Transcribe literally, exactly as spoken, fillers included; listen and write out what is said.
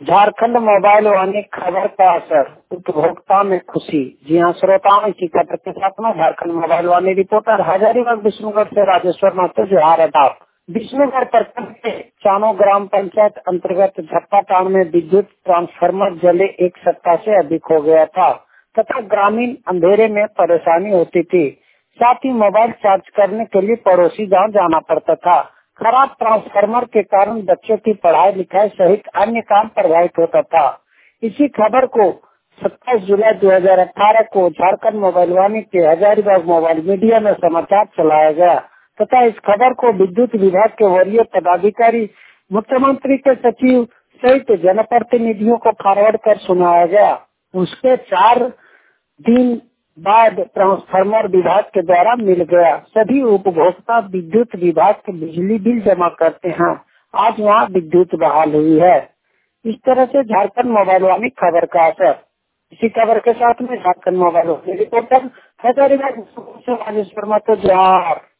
Jharkhand mobile वाणी खबर का असर, उपभोक्ता में खुशी। जी हाँ श्रोताओं, इसी खबर के साथ में झारखंड मोबाइल वाणी रिपोर्टर हजारीबाग विष्णुगढ़ से राजेश्वर महतो जोहार अदाब। विष्णुगढ़ प्रखंड के चानो ग्राम पंचायत अंतर्गत झप्पाटांड में विद्युत ट्रांसफार्मर जले एक सप्ताह से अधिक हो गया था तथा ग्रामीण अंधेरे में परेशानी होती थी। साथ ही मोबाइल चार्ज करने के लिए पड़ोसी गांव जाना पड़ता था। खराब ट्रांसफार्मर के कारण बच्चों की पढ़ाई लिखाई सहित अन्य काम प्रभावित होता था। इसी खबर को सत्ताईस जुलाई दो हज़ार अठारह को झारखंड मोबाइल वाणी के हजारीबाग मोबाइल मीडिया में समाचार चलाया गया तथा इस खबर को विद्युत विभाग के वरीय पदाधिकारी, मुख्यमंत्री के सचिव सहित जनप्रतिनिधियों को फॉरवर्ड कर सुनाया गया। उसके चार दिन बाद ट्रांसफार्मर विभाग के द्वारा मिल गया। सभी उपभोक्ता विद्युत विभाग के बिजली बिल जमा करते हैं। आज वहाँ विद्युत बहाल हुई है। इस तरह से झारखंड मोबाइल वाणी खबर का असर। इसी खबर के साथ में झारखंड मोबाइल वाणी रिपोर्टर हजारीबाग से राजेश्वर महतो जोहार।